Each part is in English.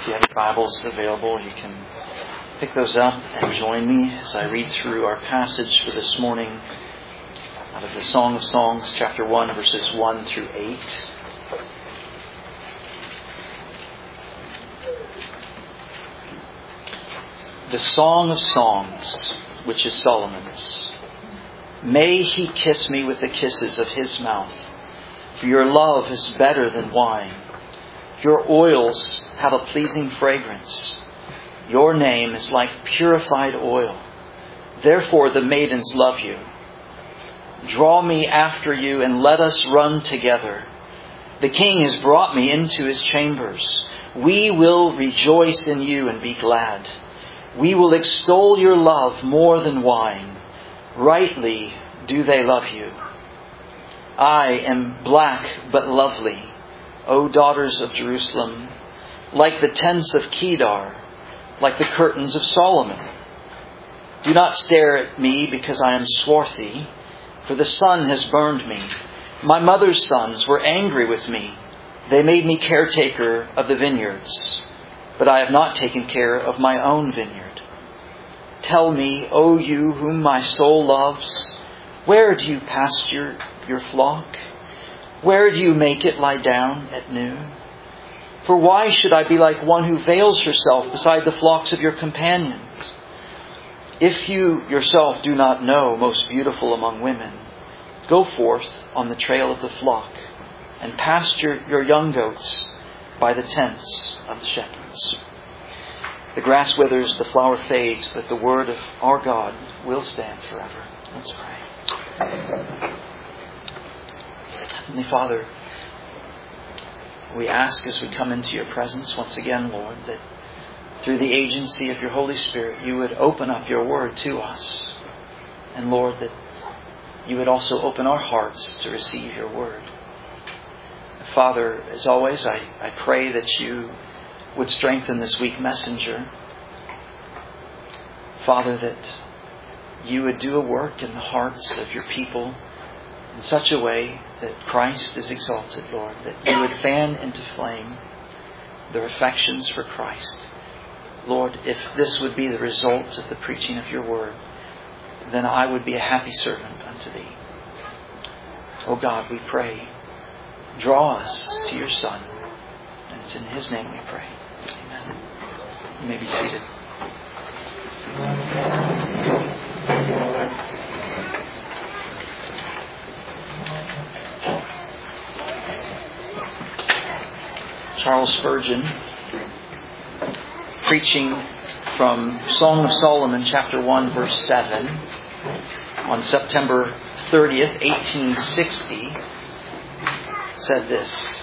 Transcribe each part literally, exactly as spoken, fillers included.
If you have your Bibles available, you can pick those up and join me as I read through our passage for this morning out of the Song of Songs, chapter one, verses one through eight. The Song of Songs, which is Solomon's. May he kiss me with the kisses of his mouth, for your love is better than wine. Your oils have a pleasing fragrance. Your name is like purified oil. Therefore the maidens love you. Draw me after you and let us run together. The king has brought me into his chambers. We will rejoice in you and be glad. We will extol your love more than wine. Rightly do they love you. I am black but lovely, O daughters of Jerusalem, like the tents of Kedar, like the curtains of Solomon. Do not stare at me because I am swarthy, for the sun has burned me. My mother's sons were angry with me. They made me caretaker of the vineyards, but I have not taken care of my own vineyard. Tell me, O you whom my soul loves, where do you pasture your flock? Where do you make it lie down at noon? For why should I be like one who veils herself beside the flocks of your companions? If you yourself do not know, most beautiful among women, go forth on the trail of the flock and pasture your young goats by the tents of the shepherds. The grass withers, the flower fades, but the word of our God will stand forever. Let's pray. Heavenly Father, we ask as we come into your presence once again, Lord, that through the agency of your Holy Spirit, you would open up your word to us. And Lord, that you would also open our hearts to receive your word. Father, as always, I, I pray that you would strengthen this weak messenger. Father, that you would do a work in the hearts of your people in such a way that Christ is exalted, Lord, that you would fan into flame their affections for Christ. Lord, if this would be the result of the preaching of your word, then I would be a happy servant unto thee. O God, we pray, draw us to your Son. And it's in his name we pray. Amen. You may be seated. Charles Spurgeon, preaching from Song of Solomon, chapter one, verse seven, on September thirtieth, eighteen sixty, said this: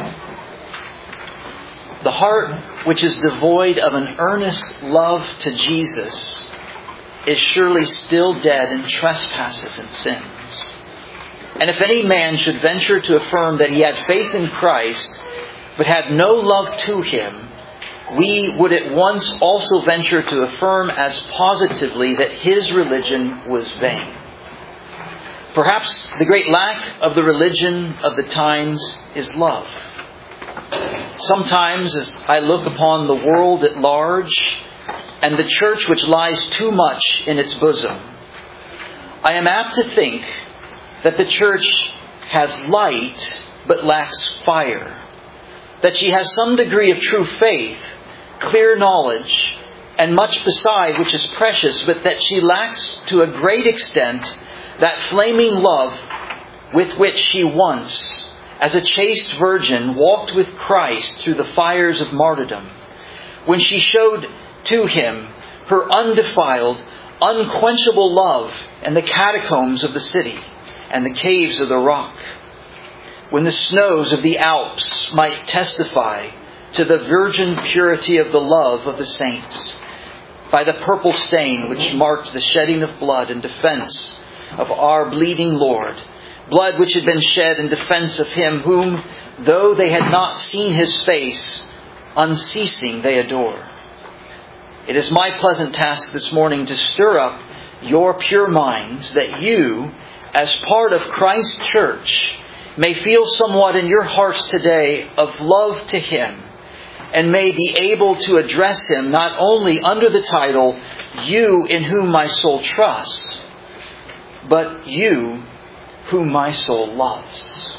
the heart which is devoid of an earnest love to Jesus is surely still dead in trespasses and sins. And if any man should venture to affirm that he had faith in Christ, but had no love to him, we would at once also venture to affirm as positively that his religion was vain. Perhaps the great lack of the religion of the times is love. Sometimes as I look upon the world at large and the church which lies too much in its bosom, I am apt to think that the church has light but lacks fire. That she has some degree of true faith, clear knowledge, and much beside which is precious, but that she lacks to a great extent that flaming love with which she once, as a chaste virgin, walked with Christ through the fires of martyrdom, when she showed to him her undefiled, unquenchable love in the catacombs of the city and the caves of the rock. When the snows of the Alps might testify to the virgin purity of the love of the saints, by the purple stain which marked the shedding of blood in defense of our bleeding Lord, blood which had been shed in defense of him whom, though they had not seen his face, unceasing they adore. It is my pleasant task this morning to stir up your pure minds, that you, as part of Christ's church, may feel somewhat in your hearts today of love to him, and may be able to address Him not only under the title, You in whom my soul trusts, but You whom my soul loves.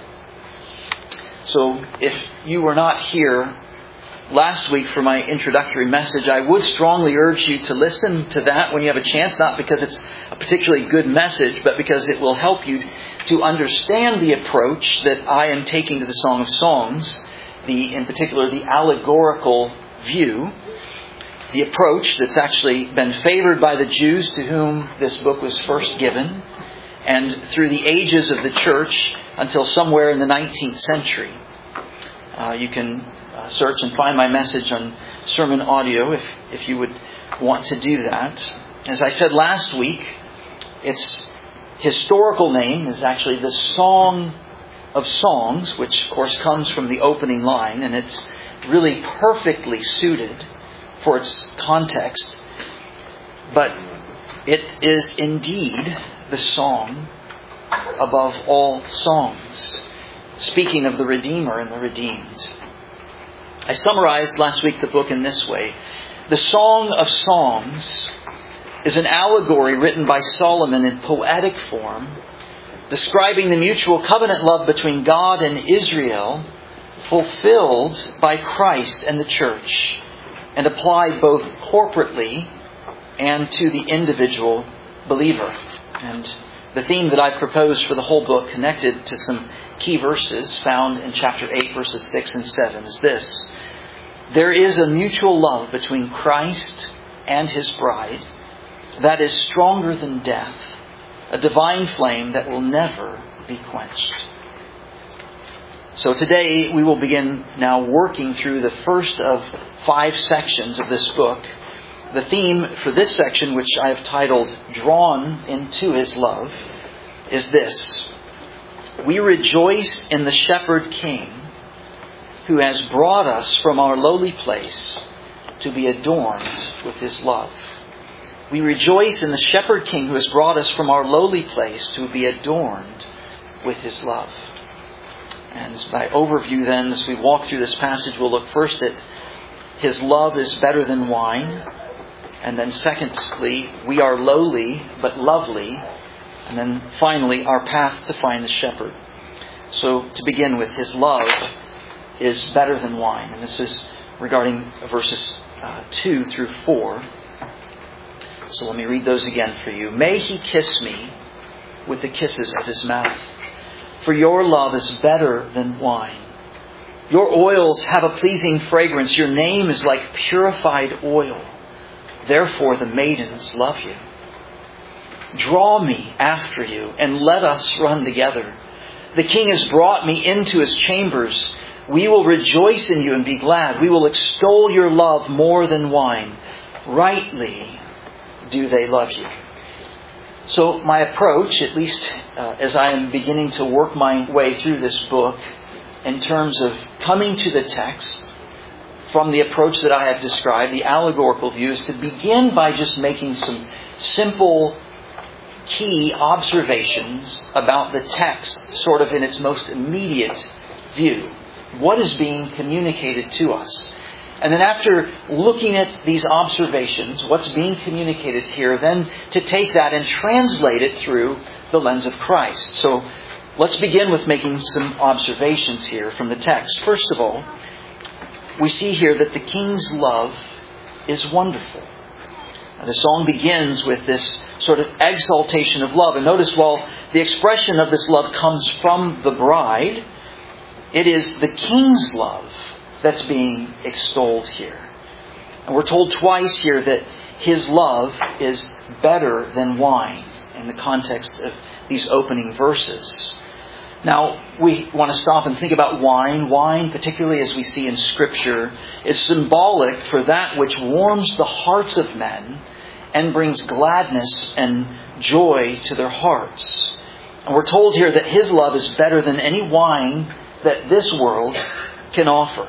So if you were not here last week for my introductory message, I would strongly urge you to listen to that when you have a chance, not because it's a particularly good message, but because it will help you to understand the approach that I am taking to the Song of Songs, the in particular the allegorical view, the approach that's actually been favored by the Jews to whom this book was first given, and through the ages of the church until somewhere in the nineteenth century. Uh, you can uh, search and find my message on sermon audio if, if you would want to do that. As I said last week, its historical name is actually the Song of Songs, which of course comes from the opening line, and it's really perfectly suited for its context. But it is indeed the song above all songs, speaking of the Redeemer and the redeemed. I summarized last week the book in this way. The Song of Songs is an allegory written by Solomon in poetic form, describing the mutual covenant love between God and Israel, fulfilled by Christ and the church, and applied both corporately and to the individual believer. And the theme that I've proposed for the whole book, connected to some key verses found in chapter eight, verses six and seven, is this. There is a mutual love between Christ and His bride that is stronger than death, a divine flame that will never be quenched. So today we will begin now working through the first of five sections of this book. The theme for this section, which I have titled Drawn into His Love, is this. We rejoice in the Shepherd King who has brought us from our lowly place to be adorned with His love. We rejoice in the Shepherd King who has brought us from our lowly place to be adorned with His love. And by overview then, as we walk through this passage, we'll look first at His love is better than wine. And then secondly, we are lowly but lovely. And then finally, our path to find the shepherd. So to begin with, His love is better than wine. And this is regarding verses uh, two through four. So let me read those again for you. May He kiss me with the kisses of His mouth. For your love is better than wine. Your oils have a pleasing fragrance. Your name is like purified oil. Therefore the maidens love you. Draw me after you and let us run together. The King has brought me into His chambers. We will rejoice in you and be glad. We will extol your love more than wine. Rightly do they love you. So my approach, at least uh, as I am beginning to work my way through this book, in terms of coming to the text from the approach that I have described, the allegorical view, is to begin by just making some simple key observations about the text, sort of in its most immediate view. What is being communicated to us? And then after looking at these observations, what's being communicated here, then to take that and translate it through the lens of Christ. So let's begin with making some observations here from the text. First of all, we see here that the King's love is wonderful. Now, the song begins with this sort of exaltation of love. And notice while the expression of this love comes from the bride, it is the King's love that's being extolled here. And we're told twice here that His love is better than wine in the context of these opening verses. Now, we want to stop and think about wine. Wine, particularly as we see in Scripture, is symbolic for that which warms the hearts of men and brings gladness and joy to their hearts. And we're told here that His love is better than any wine that this world can offer.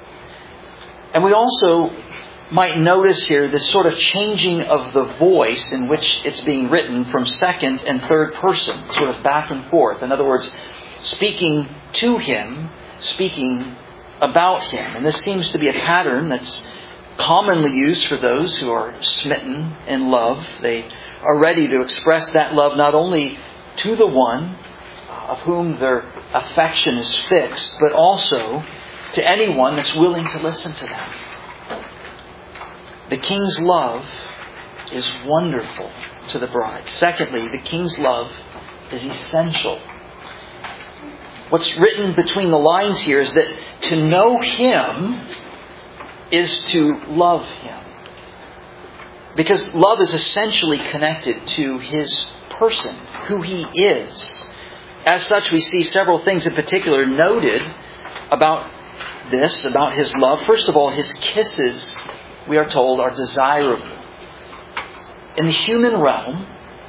And we also might notice here this sort of changing of the voice in which it's being written from second and third person, sort of back and forth. In other words, speaking to Him, speaking about Him. And this seems to be a pattern that's commonly used for those who are smitten in love. They are ready to express that love not only to the one of whom their affection is fixed, but also to anyone that's willing to listen to them. The King's love is wonderful to the bride. Secondly, the King's love is essential. What's written between the lines here is that to know Him is to love Him. Because love is essentially connected to His person, who He is. As such, we see several things in particular noted about this, about His love. First of all, His kisses, we are told, are desirable. In the human realm,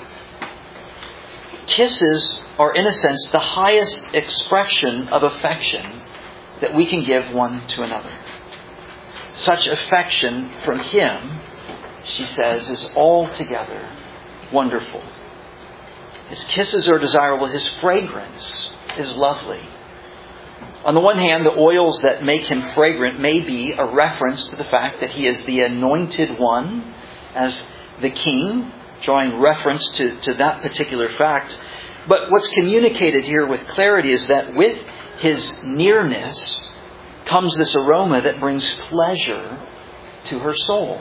kisses are, in a sense, the highest expression of affection that we can give one to another. Such affection from Him, she says, is altogether wonderful. His kisses are desirable. His fragrance is lovely. On the one hand, the oils that make Him fragrant may be a reference to the fact that He is the anointed one as the King, drawing reference to, to that particular fact. But what's communicated here with clarity is that with His nearness comes this aroma that brings pleasure to her soul.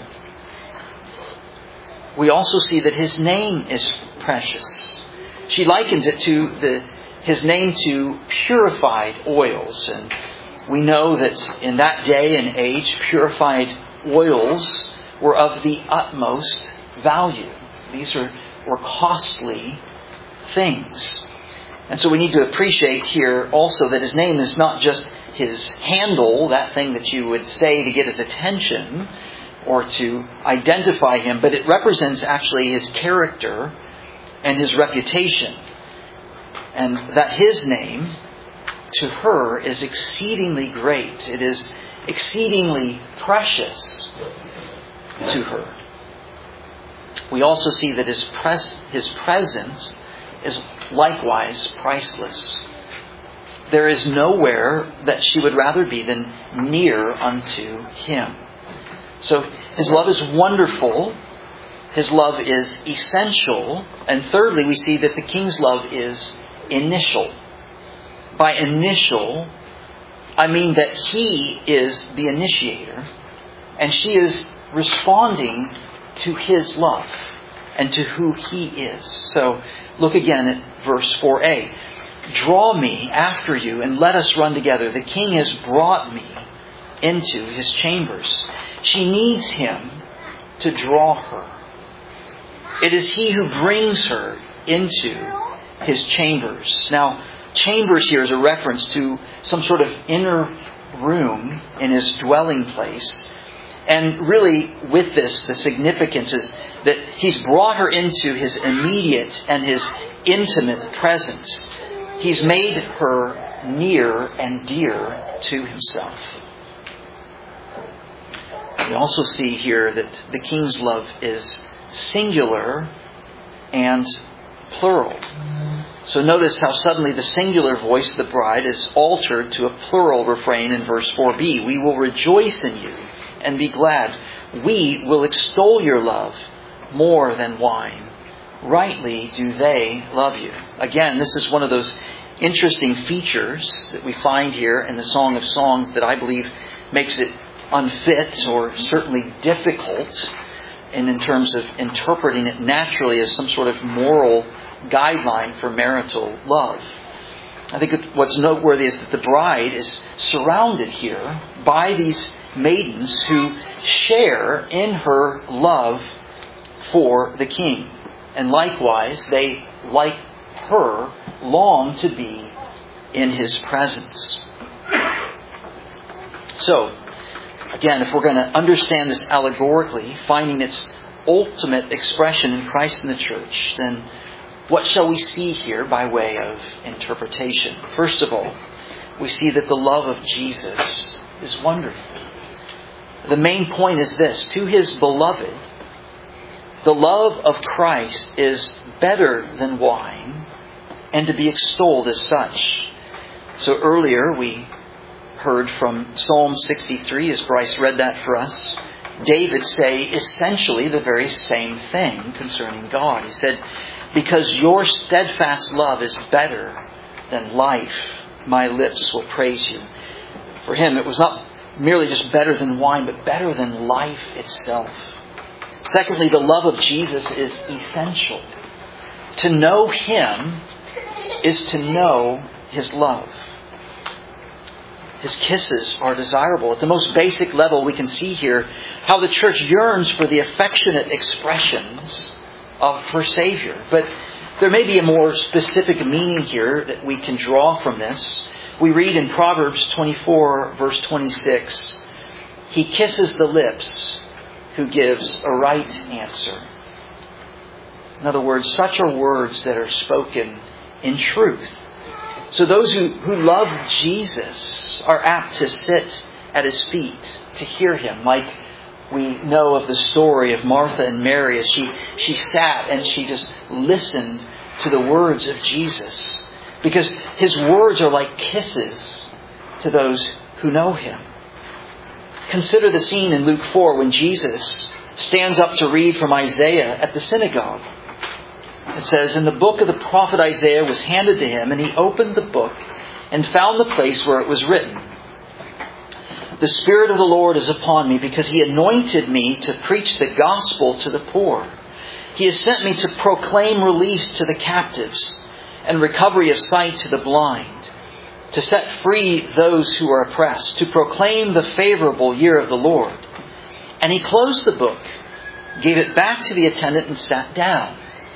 We also see that His name is precious. She likens it to the His name to purified oils. And we know that in that day and age, purified oils were of the utmost value. These are, were costly things. And so we need to appreciate here also that His name is not just His handle, that thing that you would say to get His attention or to identify Him, but it represents actually His character and His reputation. And that His name to her is exceedingly great. It is exceedingly precious to her. We also see that His, pres- his presence is likewise priceless. There is nowhere that she would rather be than near unto Him. So His love is wonderful. His love is essential. And thirdly, we see that the King's love is initial. By initial, I mean that He is the initiator and she is responding to His love and to who He is. So look again at verse four a. Draw me after you and let us run together. The King has brought me into His chambers. She needs Him to draw her. It is He who brings her into His chambers. Now, chambers here is a reference to some sort of inner room in His dwelling place. And really, with this, the significance is that He's brought her into His immediate and His intimate presence. He's made her near and dear to Himself. We also see here that the King's love is singular and plural. So notice how suddenly the singular voice of the bride is altered to a plural refrain in verse four b. We will rejoice in you and be glad. We will extol your love more than wine. Rightly do they love you. Again, this is one of those interesting features that we find here in the Song of Songs that I believe makes it unfit or certainly difficult and in terms of interpreting it naturally as some sort of moral guideline for marital love. I think what's noteworthy is that the bride is surrounded here by these maidens who share in her love for the King. And likewise, they, like her, long to be in His presence. So, again, if we're going to understand this allegorically, finding its ultimate expression in Christ and the church, then what shall we see here by way of interpretation? First of all, we see that the love of Jesus is wonderful. The main point is this: to His beloved, the love of Christ is better than wine and to be extolled as such. So earlier we heard from Psalm sixty-three, as Bryce read that for us, David say essentially the very same thing concerning God. He said, because your steadfast love is better than life, my lips will praise you. For him, it was not merely just better than wine, but better than life itself. Secondly, the love of Jesus is essential. To know Him is to know His love. His kisses are desirable. At the most basic level, we can see here how the church yearns for the affectionate expressions of her Savior. But there may be a more specific meaning here that we can draw from this. We read in Proverbs twenty-four, verse twenty-six, He kisses the lips who gives a right answer. In other words, such are words that are spoken in truth. So those who, who love Jesus are apt to sit at His feet to hear Him, like we know of the story of Martha and Mary as she, she sat and she just listened to the words of Jesus. Because His words are like kisses to those who know Him. Consider the scene in Luke four when Jesus stands up to read from Isaiah at the synagogue. It says, and the book of the prophet Isaiah was handed to him, and he opened the book and found the place where it was written, the Spirit of the Lord is upon me, because He anointed me to preach the gospel to the poor. He has sent me to proclaim release to the captives and recovery of sight to the blind, to set free those who are oppressed, to proclaim the favorable year of the Lord. And He closed the book, gave it back to the attendant, and sat down.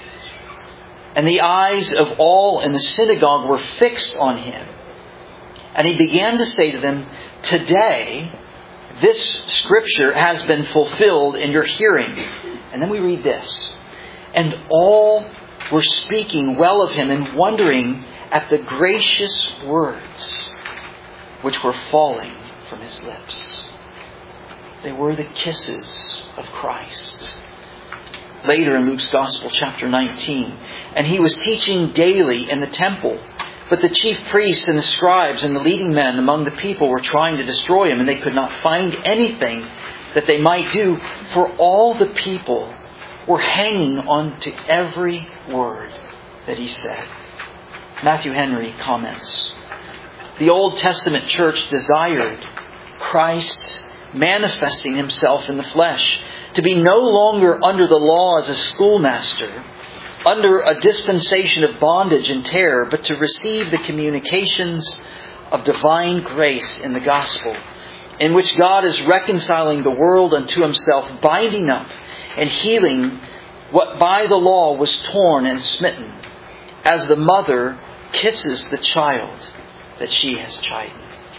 And the eyes of all in the synagogue were fixed on Him. And He began to say to them, today, this scripture has been fulfilled in your hearing. And then we read this. And all were speaking well of Him and wondering at the gracious words which were falling from His lips. They were the kisses of Christ. Later in Luke's Gospel, chapter nineteen, and He was teaching daily in the temple. But the chief priests and the scribes and the leading men among the people were trying to destroy Him, and they could not find anything that they might do, for all the people were hanging on to every word that He said. Matthew Henry comments, the Old Testament church desired Christ manifesting Himself in the flesh, to be no longer under the law as a schoolmaster, under a dispensation of bondage and terror, but to receive the communications of divine grace in the gospel, in which God is reconciling the world unto Himself, binding up and healing what by the law was torn and smitten, as the mother kisses the child that she has chidden.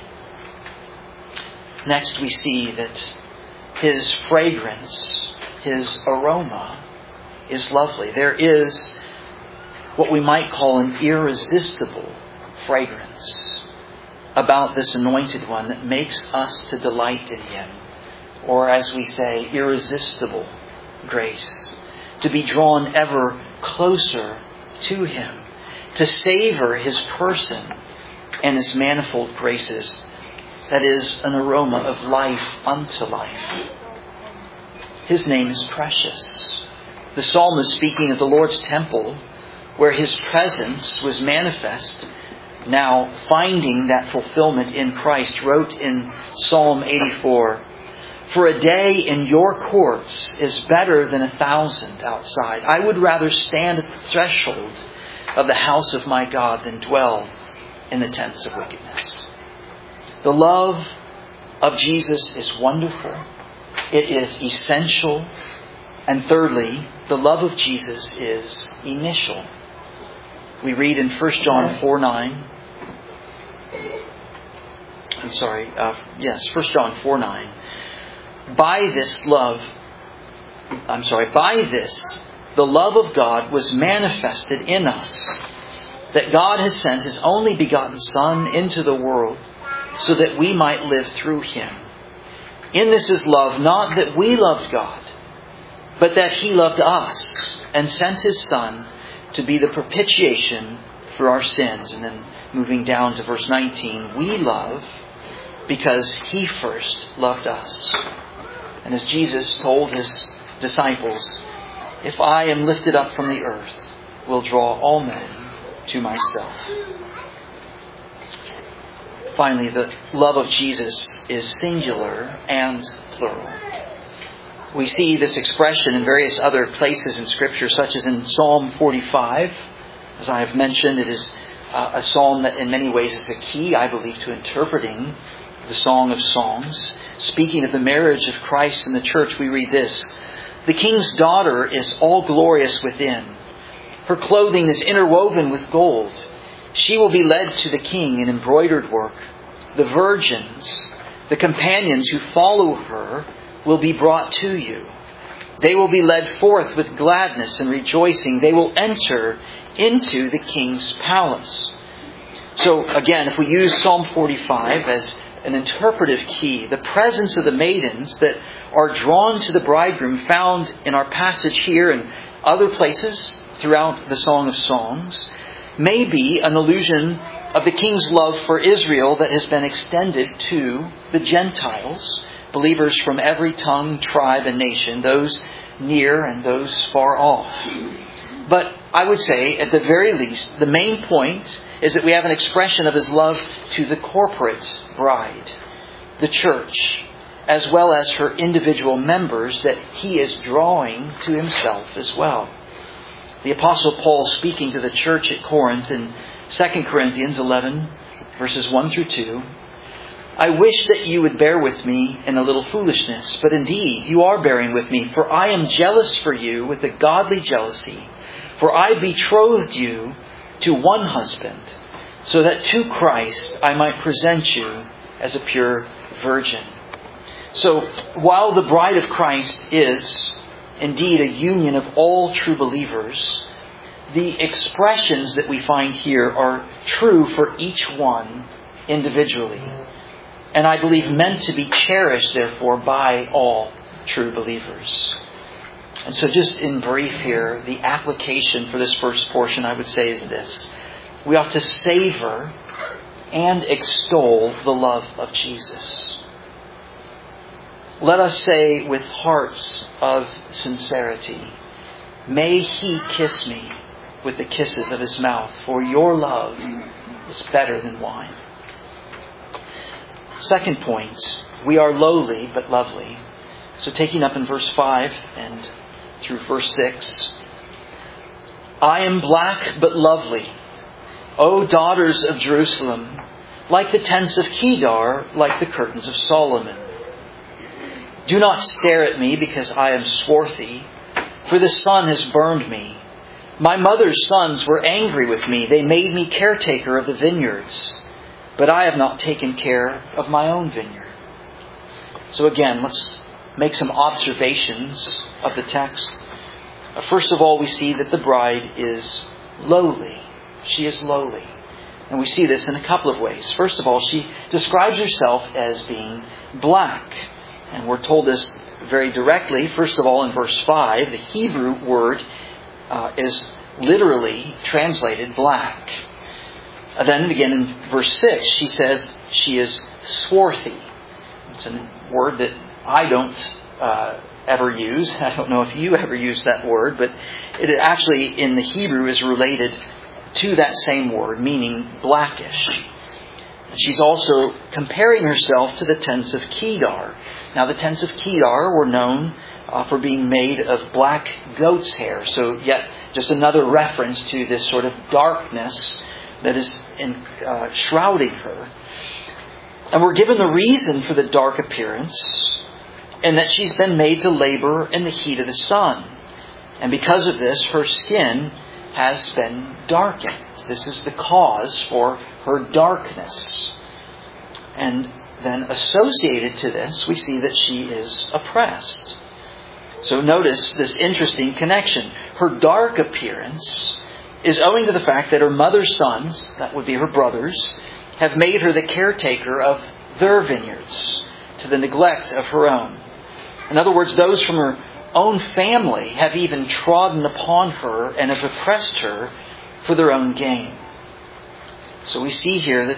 Next we see that His fragrance, His aroma, is lovely. There is what we might call an irresistible fragrance about this anointed one that makes us to delight in Him. Or as we say, irresistible grace. To be drawn ever closer to Him. To savor His person and His manifold graces. That is an aroma of life unto life. His name is precious. The psalmist, speaking of the Lord's temple, where His presence was manifest, now finding that fulfillment in Christ, wrote in Psalm eighty-four, for a day in your courts is better than a thousand outside. I would rather stand at the threshold of the house of my God than dwell in the tents of wickedness. The love of Jesus is wonderful. It is essential. And thirdly, the love of Jesus is initial. We read in First John four nine. I'm sorry. Uh, yes, First John four nine. By this love, I'm sorry, by this, the love of God was manifested in us, that God has sent His only begotten Son into the world, so that we might live through Him. In this is love, not that we loved God, but that He loved us and sent His Son to be the propitiation for our sins. And then moving down to verse nineteen, we love because He first loved us. And as Jesus told His disciples, if I am lifted up from the earth, will draw all men to myself. Finally, the love of Jesus is singular and plural. We see this expression in various other places in Scripture, such as in Psalm forty-five. As I have mentioned, it is a psalm that in many ways is a key, I believe, to interpreting the Song of Songs. Speaking of the marriage of Christ and the church, we read this: "The king's daughter is all glorious within. Her clothing is interwoven with gold. She will be led to the king in embroidered work. The virgins, the companions who follow her, will be brought to you. They will be led forth with gladness and rejoicing. They will enter into the king's palace." So again, if we use Psalm forty-five as an interpretive key, the presence of the maidens that are drawn to the bridegroom found in our passage here and other places throughout the Song of Songs may be an allusion of the king's love for Israel that has been extended to the Gentiles, believers from every tongue, tribe, and nation, those near and those far off. But I would say, at the very least, the main point is that we have an expression of His love to the corporate bride, the church, as well as her individual members that He is drawing to Himself as well. The Apostle Paul, speaking to the church at Corinth in Second Corinthians eleven, verses one through two, "I wish that you would bear with me in a little foolishness, but indeed you are bearing with me, for I am jealous for you with a godly jealousy. For I betrothed you to one husband, so that to Christ I might present you as a pure virgin." So, while the bride of Christ is indeed a union of all true believers, the expressions that we find here are true for each one individually. And I believe meant to be cherished, therefore, by all true believers. And so just in brief here, the application for this first portion, I would say, is this: we ought to savor and extol the love of Jesus. Let us say with hearts of sincerity, "May He kiss me with the kisses of His mouth, for your love is better than wine." Second point, we are lowly but lovely. So taking up in verse five and through verse six, "I am black but lovely, O daughters of Jerusalem, like the tents of Kedar, like the curtains of Solomon. Do not stare at me because I am swarthy, for the sun has burned me. My mother's sons were angry with me. They made me caretaker of the vineyards, but I have not taken care of my own vineyard." So again, let's make some observations of the text. First of all, we see that the bride is lowly. She is lowly. And we see this in a couple of ways. First of all, she describes herself as being black. And we're told this very directly. First of all, in verse five, the Hebrew word uh, is literally translated black. And then again in verse six, she says she is swarthy. It's a word that I don't uh, ever use. I don't know if you ever use that word, but it actually in the Hebrew is related to that same word, meaning blackish. She's also comparing herself to the tents of Kedar. Now, the tents of Kedar were known uh, for being made of black goat's hair. So, yet just another reference to this sort of darkness that is in, uh, shrouding her. And we're given the reason for the dark appearance, and that she's been made to labor in the heat of the sun. And because of this, her skin has been darkened. This is the cause for her darkness. And then associated to this, we see that she is oppressed. So notice this interesting connection. Her dark appearance is owing to the fact that her mother's sons, that would be her brothers, have made her the caretaker of their vineyards to the neglect of her own. In other words, those from her own family have even trodden upon her and have oppressed her for their own gain. So we see here that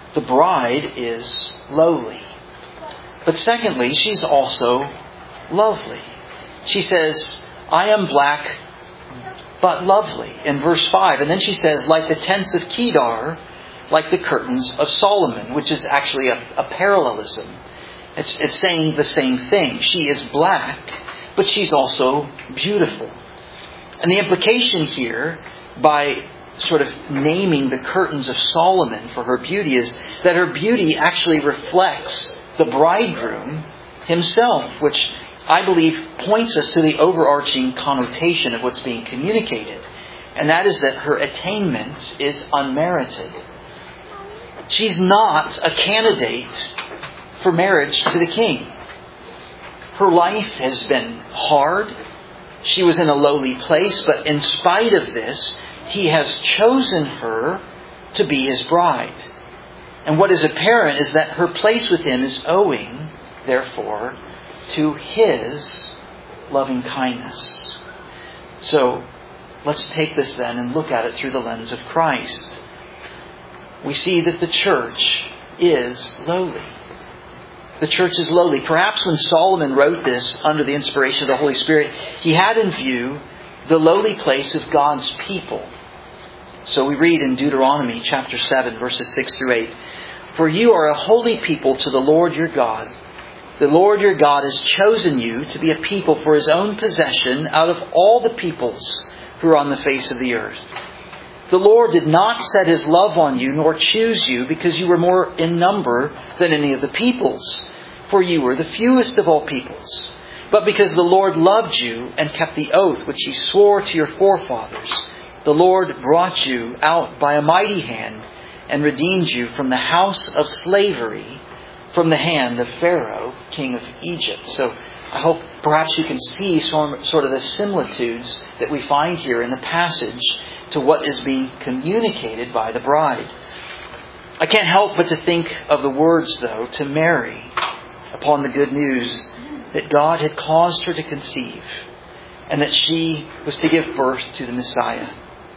the bride is lowly. But secondly, she's also lovely. She says, I am black but lovely, in verse five. And then she says, like the tents of Kedar, like the curtains of Solomon, which is actually a, a parallelism. It's, it's saying the same thing. She is black, but she's also beautiful. And the implication here, by sort of naming the curtains of Solomon for her beauty, is that her beauty actually reflects the bridegroom himself, which I believe points us to the overarching connotation of what's being communicated. And that is that her attainment is unmerited. She's not a candidate for marriage to the king. Her life has been hard. She was in a lowly place, but in spite of this, he has chosen her to be his bride. And what is apparent is that her place with him is owing, therefore, to his loving kindness. So, let's take this then and look at it through the lens of Christ. We see that the church is lowly. The church is lowly. Perhaps when Solomon wrote this under the inspiration of the Holy Spirit, he had in view the lowly place of God's people. So we read in Deuteronomy chapter seven, verses six through eight, For you are a holy people to the Lord your God. The Lord your God has chosen you to be a people for his own possession out of all the peoples who are on the face of the earth. The Lord did not set his love on you, nor choose you, because you were more in number than any of the peoples, for you were the fewest of all peoples, but because the Lord loved you and kept the oath which he swore to your forefathers. The Lord brought you out by a mighty hand and redeemed you from the house of slavery, from the hand of Pharaoh, king of Egypt. So I hope perhaps you can see some, sort of the similitudes that we find here in the passage to what is being communicated by the bride. I can't help but to think of the words, though, to Mary upon the good news that God had caused her to conceive and that she was to give birth to the Messiah.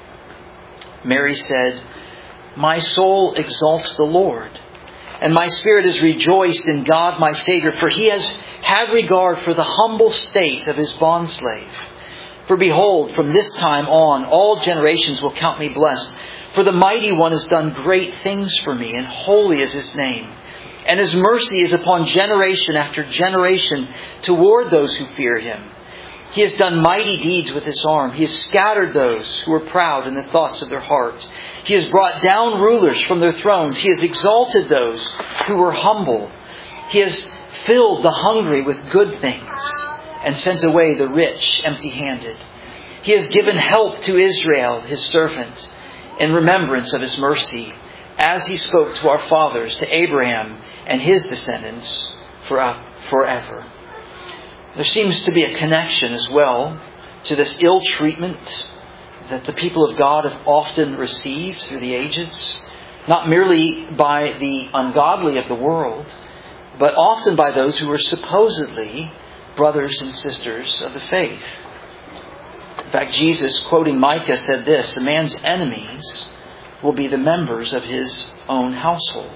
Mary said, My soul exalts the Lord, and my spirit is rejoiced in God my Savior, for he has had regard for the humble state of his bondslave. For behold, from this time on, all generations will count me blessed. For the Mighty One has done great things for me, and holy is his name. And his mercy is upon generation after generation toward those who fear him. He has done mighty deeds with his arm. He has scattered those who are proud in the thoughts of their hearts. He has brought down rulers from their thrones. He has exalted those who were humble. He has filled the hungry with good things and sent away the rich empty-handed. He has given help to Israel, his servant, in remembrance of his mercy, as he spoke to our fathers, to Abraham and his descendants forever. There seems to be a connection as well to this ill treatment that the people of God have often received through the ages, not merely by the ungodly of the world, but often by those who were supposedly brothers and sisters of the faith. In fact, Jesus, quoting Micah, said this, "A man's enemies will be the members of his own household."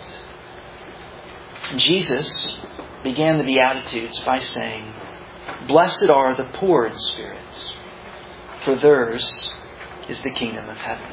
And Jesus began the Beatitudes by saying, "Blessed are the poor in spirit, for theirs is the kingdom of heaven."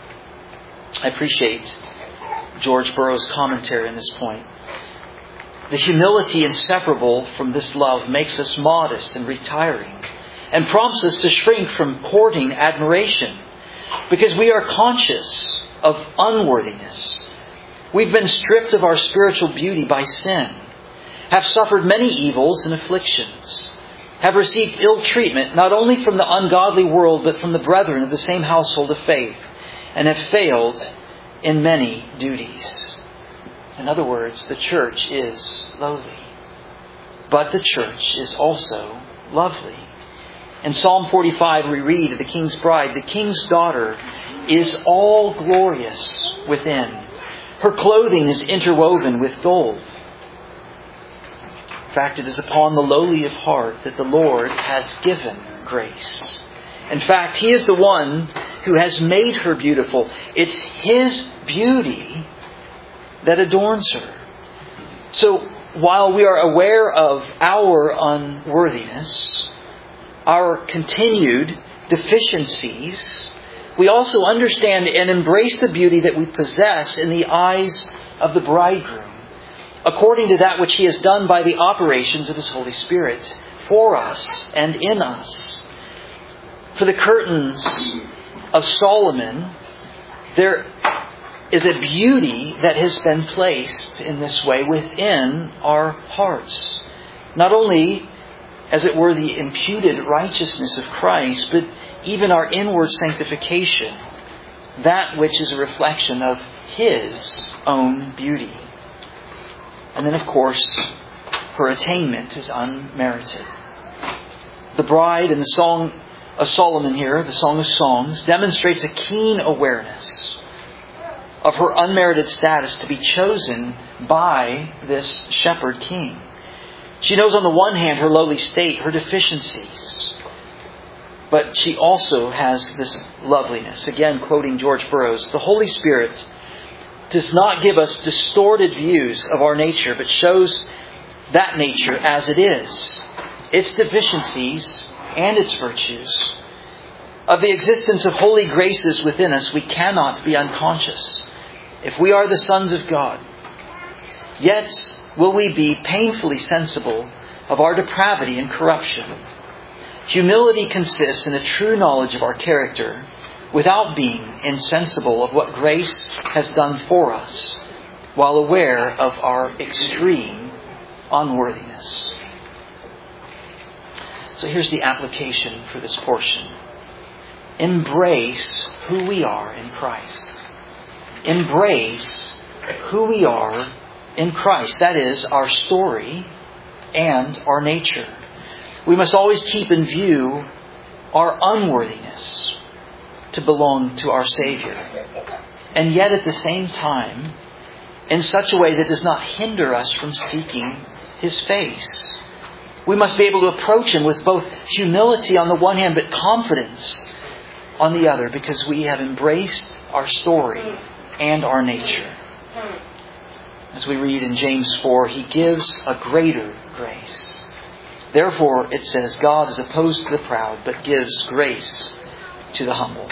I appreciate George Burroughs' commentary on this point. The humility inseparable from this love makes us modest and retiring, and prompts us to shrink from courting admiration, because we are conscious of unworthiness. We've been stripped of our spiritual beauty by sin, have suffered many evils and afflictions, have received ill treatment not only from the ungodly world but from the brethren of the same household of faith, and have failed in many duties. In other words, the church is lowly, but the church is also lovely. In Psalm forty-five we read of the king's bride, "The king's daughter is all glorious within. Her clothing is interwoven with gold." In fact, it is upon the lowly of heart that the Lord has given grace. In fact, He is the one who has made her beautiful. It's His beauty that adorns her. So while we are aware of our unworthiness, our continued deficiencies, we also understand and embrace the beauty that we possess in the eyes of the bridegroom, according to that which He has done by the operations of His Holy Spirit for us and in us. For the curtains of Solomon, there is a beauty that has been placed in this way within our hearts. Not only, as it were, the imputed righteousness of Christ, but even our inward sanctification, that which is a reflection of His own beauty. And then, of course, her attainment is unmerited. The bride in the Song of Solomon here, the Song of Songs, demonstrates a keen awareness of her unmerited status to be chosen by this shepherd king. She knows on the one hand her lowly state, her deficiencies, but she also has this loveliness. Again, quoting George Burroughs, the Holy Spirit does not give us distorted views of our nature, but shows that nature as it is, its deficiencies and its virtues. Of the existence of holy graces within us, we cannot be unconscious if we are the sons of God. Yet will we be painfully sensible of our depravity and corruption. Humility consists in a true knowledge of our character without being insensible of what grace has done for us, while aware of our extreme unworthiness. So here's the application for this portion. Embrace who we are in Christ. Embrace who we are in Christ. That is, our story and our nature. We must always keep in view our unworthiness to belong to our Savior. And yet at the same time, in such a way that does not hinder us from seeking His face. We must be able to approach Him with both humility on the one hand, but confidence on the other, because we have embraced our story and our nature. As we read in James four, He gives a greater grace. Therefore, it says, God is opposed to the proud, but gives grace to the humble.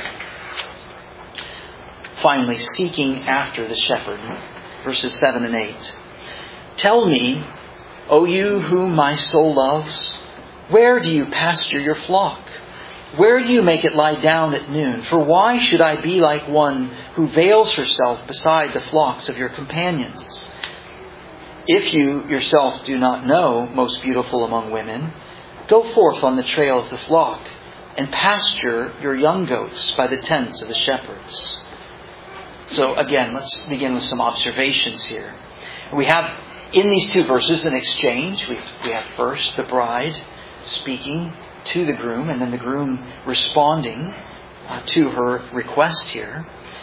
Finally, seeking after the shepherd. Verses seven and eight. Tell me, O you whom my soul loves, where do you pasture your flock? Where do you make it lie down at noon? For why should I be like one who veils herself beside the flocks of your companions? If you yourself do not know, most beautiful among women, go forth on the trail of the flock and pasture your young goats by the tents of the shepherds. So again, let's begin with some observations here. We have in these two verses an exchange. We we have first the bride speaking to the groom, and then the groom responding uh, to her request here.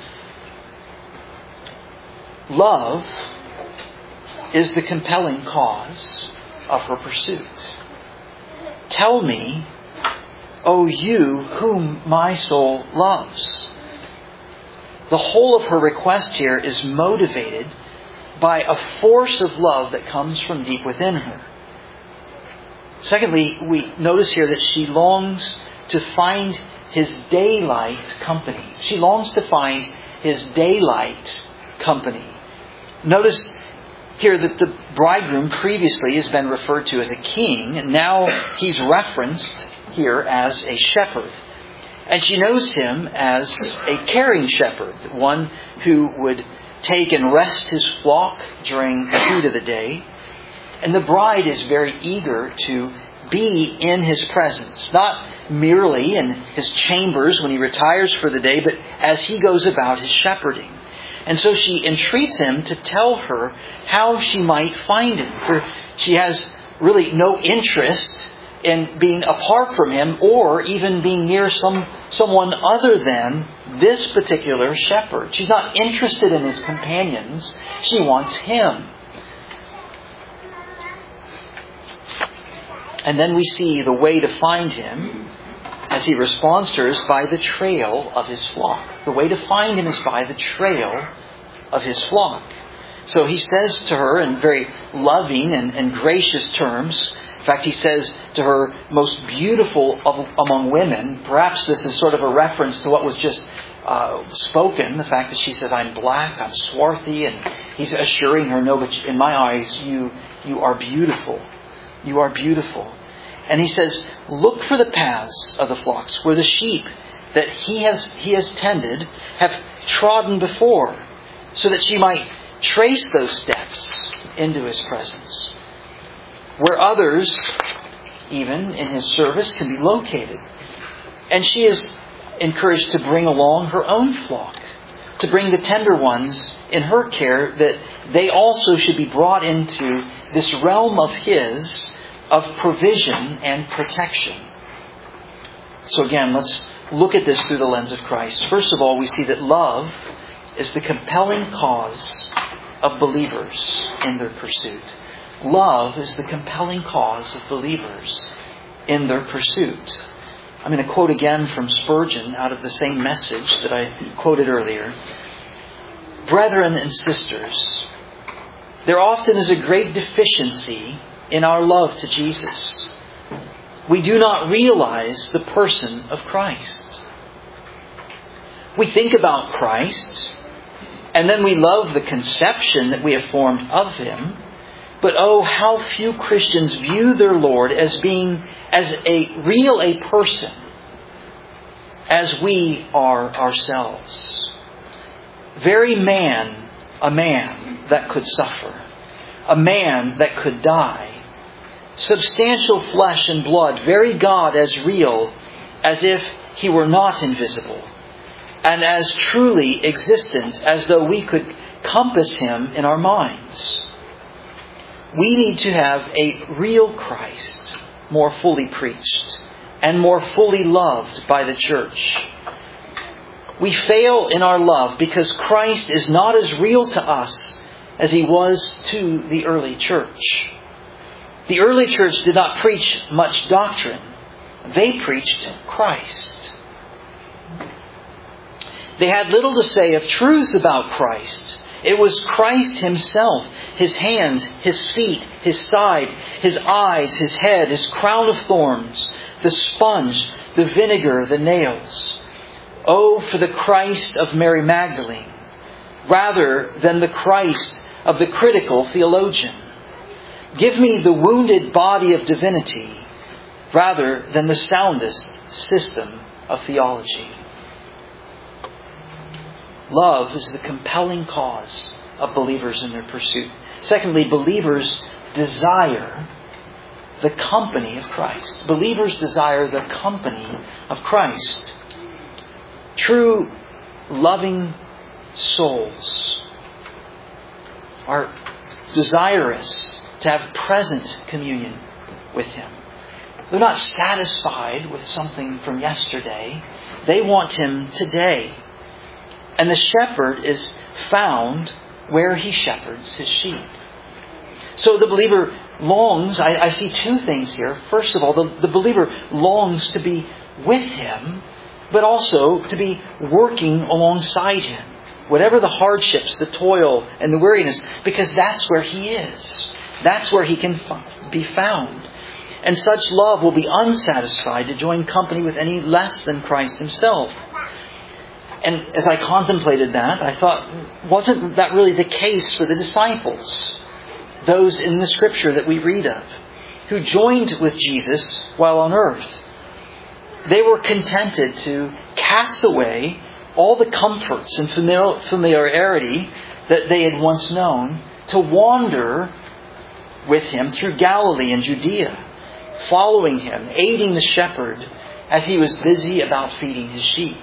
Love is the compelling cause of her pursuit. Tell me, O you whom my soul loves. The whole of her request here is motivated by a force of love that comes from deep within her. Secondly, we notice here that she longs to find His daylight company. She longs to find His daylight company. Notice here that the bridegroom previously has been referred to as a king, and now he's referenced here as a shepherd. And she knows him as a caring shepherd, one who would take and rest his flock during the heat of the day. And the bride is very eager to be in his presence, not merely in his chambers when he retires for the day, but as he goes about his shepherding. And so she entreats him to tell her how she might find him, for she has really no interest in being apart from him or even being near some someone other than this particular shepherd. She's not interested in his companions. She wants him. And then we see the way to find him, as he responds to her, is by the trail of his flock. The way to find him is by the trail of his flock. So he says to her in very loving and, and gracious terms. In fact, he says to her, most beautiful of, among women. Perhaps this is sort of a reference to what was just uh, spoken. The fact that she says, I'm black, I'm swarthy. And he's assuring her, no, but in my eyes, you you are beautiful. You are beautiful. And he says, look for the paths of the flocks, where the sheep that he has he has tended have trodden before, so that she might trace those steps into his presence, where others, even in his service, can be located. And she is encouraged to bring along her own flock, to bring the tender ones in her care, that they also should be brought into this realm of his, of provision and protection. So again, let's look at this through the lens of Christ. First of all, we see that love is the compelling cause of believers in their pursuit. Love is the compelling cause of believers in their pursuit. I'm going to quote again from Spurgeon out of the same message that I quoted earlier. Brethren and sisters, there often is a great deficiency in our love to Jesus. We do not realize the person of Christ. We think about Christ, and then we love the conception that we have formed of Him. But oh, how few Christians view their Lord as being as a real a person as we are ourselves. Very man, a man that could suffer. A man that could die. Substantial flesh and blood, very God as real as if He were not invisible, and as truly existent as though we could compass Him in our minds. We need to have a real Christ, more fully preached and more fully loved by the church. We fail in our love because Christ is not as real to us as He was to the early church. The early church did not preach much doctrine. They preached Christ. They had little to say of truths about Christ. It was Christ Himself, His hands, His feet, His side, His eyes, His head, His crown of thorns, the sponge, the vinegar, the nails. Oh, for the Christ of Mary Magdalene, rather than the Christ of the critical theologian. Give me the wounded body of divinity rather than the soundest system of theology. Love is the compelling cause of believers in their pursuit. Secondly, believers desire the company of Christ. Believers desire the company of Christ. True, loving souls are desirous to have present communion with Him. They're not satisfied with something from yesterday. They want Him today. And the shepherd is found where he shepherds his sheep. So the believer longs, I, I see two things here. First of all, the, the believer longs to be with Him, but also to be working alongside Him. Whatever the hardships, the toil, and the weariness, because that's where He is. That's where He can be found. And such love will be unsatisfied to join company with any less than Christ Himself. And as I contemplated that, I thought, wasn't that really the case for the disciples? Those in the Scripture that we read of, who joined with Jesus while on earth. They were contented to cast away all the comforts and familiarity that they had once known, to wander with Him through Galilee and Judea, following Him, aiding the shepherd as He was busy about feeding His sheep.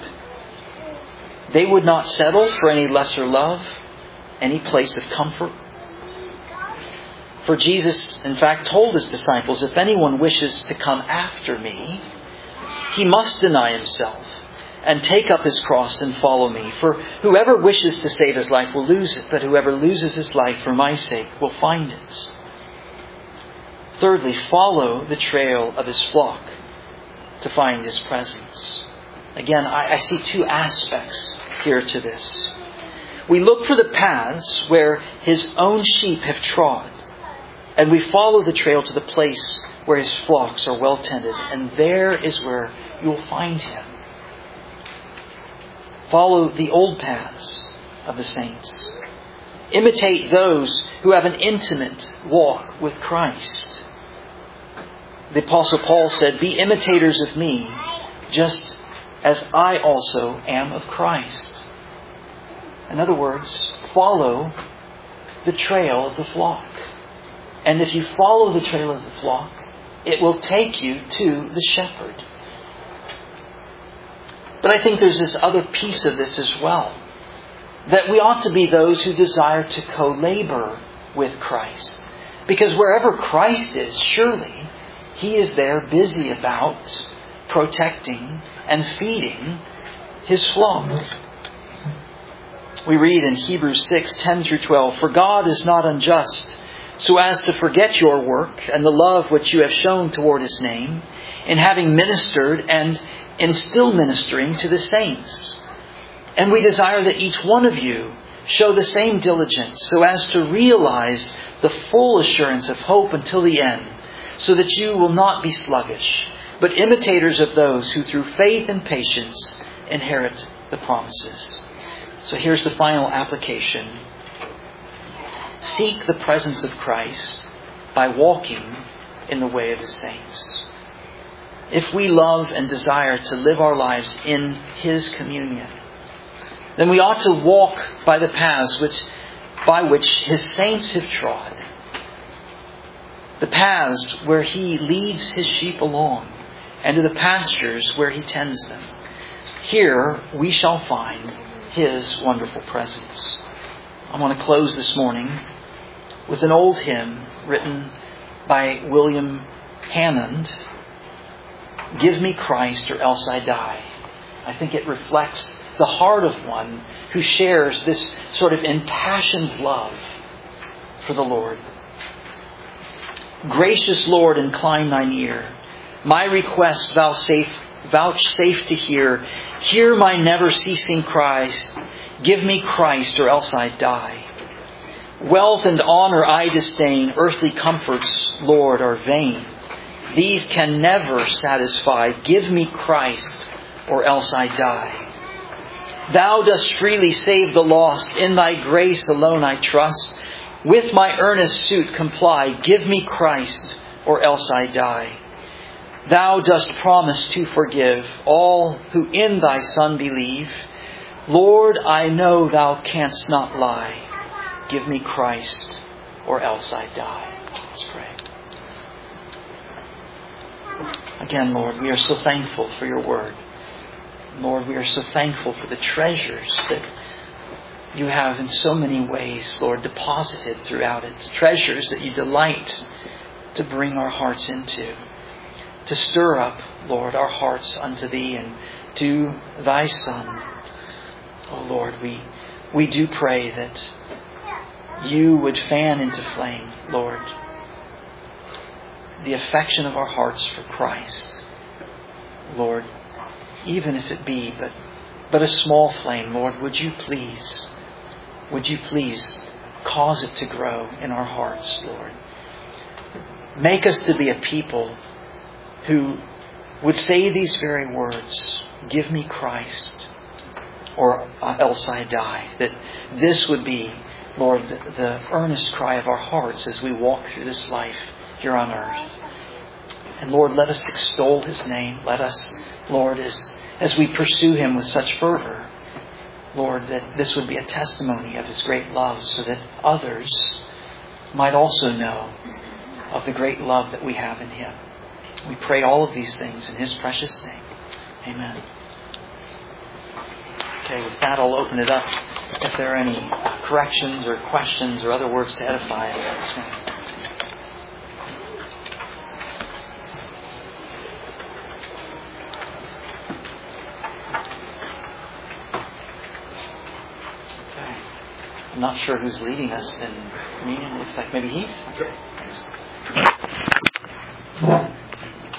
They would not settle for any lesser love, any place of comfort. For Jesus, in fact, told His disciples, if anyone wishes to come after me, he must deny himself and take up his cross and follow me. For whoever wishes to save his life will lose it, but whoever loses his life for my sake will find it. Thirdly, follow the trail of His flock to find His presence. Again, I, I see two aspects here to this. We look for the paths where His own sheep have trod, and we follow the trail to the place where His flocks are well tended, and there is where you will find Him. Follow the old paths of the saints. Imitate those who have an intimate walk with Christ. The Apostle Paul said, "Be imitators of me, just as I also am of Christ." In other words, follow the trail of the flock. And if you follow the trail of the flock, it will take you to the shepherd. But I think there's this other piece of this as well. That we ought to be those who desire to co-labor with Christ. Because wherever Christ is, surely He is there busy about protecting and feeding His flock. We read in Hebrews six, ten through twelve, "For God is not unjust, so as to forget your work and the love which you have shown toward His name, in having ministered and in still ministering to the saints. And we desire that each one of you show the same diligence, so as to realize the full assurance of hope until the end, so that you will not be sluggish, but imitators of those who through faith and patience inherit the promises." So here's the final application. Seek the presence of Christ by walking in the way of His saints. If we love and desire to live our lives in His communion, then we ought to walk by the paths which, by which His saints have trod. The paths where He leads His sheep along, and to the pastures where He tends them. Here we shall find His wonderful presence. I want to close this morning with an old hymn written by William Hammond, "Give me Christ or else I die." I think it reflects the heart of one who shares this sort of impassioned love for the Lord. "Gracious Lord, incline thine ear. My request vouchsafe, vouchsafe to hear. Hear my never-ceasing cries. Give me Christ or else I die. Wealth and honor I disdain. Earthly comforts, Lord, are vain. These can never satisfy. Give me Christ or else I die. Thou dost freely save the lost. In Thy grace alone I trust. With my earnest suit comply. Give me Christ or else I die. Thou dost promise to forgive all who in Thy Son believe. Lord, I know Thou canst not lie. Give me Christ or else I die." Let's pray. Again, Lord, we are so thankful for Your Word. Lord, we are so thankful for the treasures that You have in so many ways, Lord, deposited throughout it. Treasures that You delight to bring our hearts into. To stir up, Lord, our hearts unto Thee and to Thy Son. Oh Lord, we, we do pray that You would fan into flame, Lord, the affection of our hearts for Christ. Lord, even if it be but, but a small flame, Lord, would You please, would You please cause it to grow in our hearts, Lord. Make us to be a people who would say these very words, "Give me Christ or else I die." That this would be, Lord, the, the earnest cry of our hearts as we walk through this life here on earth. And Lord, let us extol His name. Let us, Lord, as, as we pursue Him with such fervor, Lord, that this would be a testimony of His great love so that others might also know of the great love that we have in Him. We pray all of these things in His precious name. Amen. Okay, with that I'll open it up if there are any corrections or questions or other words to edify this morning. Okay. I'm not sure who's leading us in communion. Looks like maybe Heath. Okay. Thanks.